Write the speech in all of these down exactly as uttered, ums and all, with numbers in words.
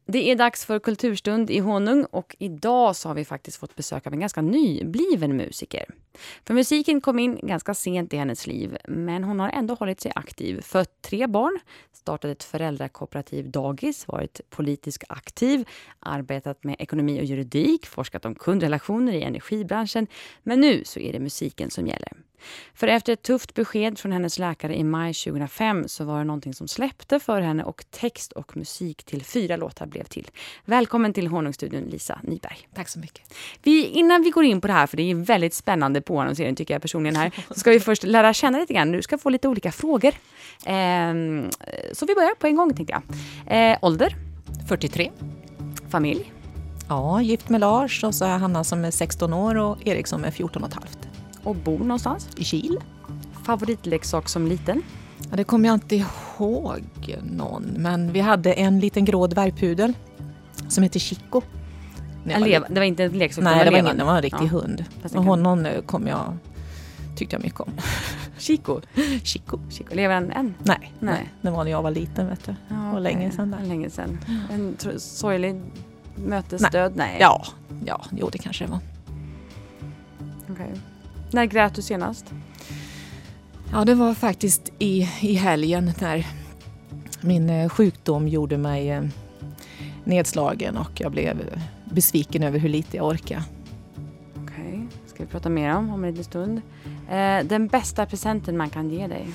Det är dags för kulturstund i Honung och idag så har vi faktiskt fått besök av en ganska nybliven musiker. För musiken kom in ganska sent i hennes liv, men hon har ändå hållit sig aktiv. Fött tre barn, startat ett föräldrakooperativ dagis, varit politiskt aktiv, arbetat med ekonomi och juridik, forskat om kundrelationer i energibranschen, men nu så är det musiken som gäller. För efter ett tufft besked från hennes läkare i maj tjugohundrafem så var det någonting som släppte för henne och text och musik till fyra låtar blev till. Välkommen till Honungsstudion, Lisa Nyberg. Tack så mycket. Vi, innan vi går in på det här, för det är väldigt spännande på annonseringen tycker jag personligen här, så ska vi först lära känna lite grann. Du ska få lite olika frågor. Ehm, så vi börjar på en gång tänkte jag. Ehm, ålder? fyrtiotre. Familj? Ja, gift med Lars och så är Hanna som är sexton år och Erik som är fjorton och ett halvt. Och bor någonstans? I Kil. Favoritleksak som liten? Ja, det kommer jag inte ihåg någon. Men vi hade en liten grå dvärgpudel som heter Chico. Det var, det var inte en leksak? Nej, det var, det var, ingen, ingen, det var en riktig ja. hund. Och honom kom jag, tyckte jag mycket om. Chico? Chico. Chico. Lever han än? Nej, nej. nej, det var när jag var liten vet du. Ja, och okay. länge sedan där. Länge sedan. En tr- sorglig mötesdöd? Nej. nej. Ja, ja, jo det kanske det var. Okej. Okay. När grät du senast? Ja, det var faktiskt i, i helgen när min eh, sjukdom gjorde mig eh, nedslagen och jag blev besviken över hur lite jag orkar. Okej, okay. Ska vi prata mer om om en liten stund. Eh, den bästa presenten man kan ge dig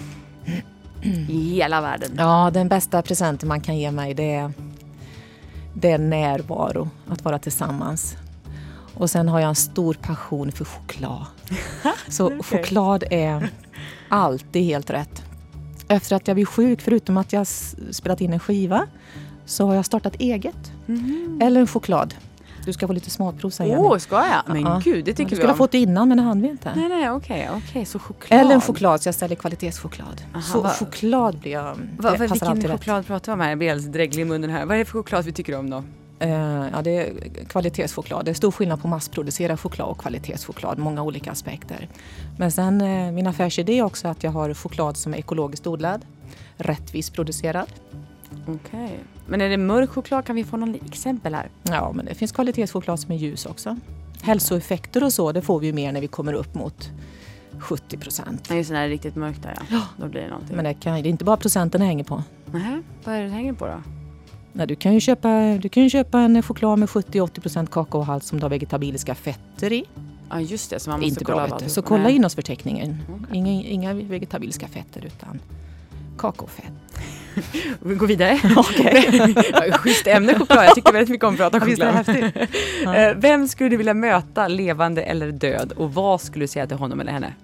i hela världen? Ja, den bästa presenten man kan ge mig det är, det är närvaro, att vara tillsammans. Och sen har jag en stor passion för choklad. Så okay. choklad är alltid helt rätt. Efter att jag blev sjuk, förutom att jag spelat in en skiva, så har jag startat eget. Mm. Eller en choklad. Du ska få lite smakprov säger Åh, oh, ska jag? Men ja. gud, det tycker du vi skulle om. ha fått det innan, men det hann vi inte. Nej, nej, okej, okay, okej, okay, så choklad. Eller en choklad, så jag ställer kvalitetschoklad. Aha, så va? choklad blir jag... Va, va, vilken choklad rätt. pratar vi om här? Jag blir alldeles drägglig i munnen här. Vad är det för choklad vi tycker om då? Uh, ja, det är kvalitetschoklad. Det är stor skillnad på massproducerad choklad och kvalitetschoklad. Många olika aspekter. Men sen uh, min affärsidé är också att jag har choklad som är ekologiskt odlad. Rättvist producerad. Okej. Okay. Men är det mörk choklad? Kan vi få någon exempel här? Ja, men det finns kvalitetschoklad som är ljus också. Hälsoeffekter och så, det får vi ju mer när vi kommer upp mot sjuttio procent. Det är ju sån här riktigt mörkt där, ja. ja. Då blir det någonting. Men det, kan, det är inte bara procenten det hänger på. Nej, vad är det det hänger på då? Nej, du kan ju köpa, du kan ju köpa en choklad med sjuttio till åttio procent kakaohalt som du har vegetabiliska fetter i. Ja, just det. Så man måste inte kolla bra, vad Så kolla innehållsförteckningen. Okay. Inga, inga vegetabiliska fetter utan kakaofett. Vi går vidare. Okej. Okay. Schysst ämne choklad. Jag tycker väldigt mycket om att prata choklad. Ja. Vem skulle du vilja möta, levande eller död? Och vad skulle du säga till honom eller henne?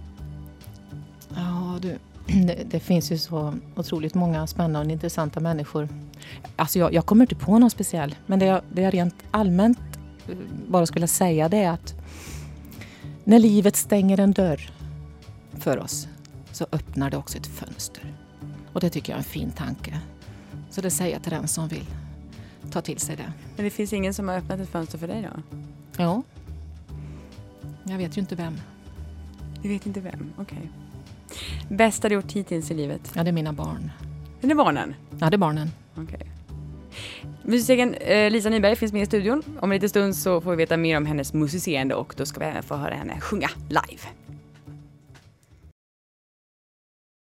Ja, du... Det, det finns ju så otroligt många spännande och intressanta människor. Alltså jag, jag kommer inte på någon speciell. Men det jag, det jag rent allmänt bara skulle säga det är att när livet stänger en dörr för oss så öppnar det också ett fönster. Och det tycker jag är en fin tanke. Så det säger jag till den som vill ta till sig det. Men det finns ingen som har öppnat ett fönster för dig då? Ja. Jag vet ju inte vem. Du vet inte vem? Okej. Okay. Bästa du gjort hittills i livet? Ja, det är mina barn. Är det barnen? Ja, det är barnen. Okej. Okay. Musikern eh, Lisa Nyberg finns med i studion. Om en liten stund så får vi veta mer om hennes musicerande och då ska vi även få höra henne sjunga live.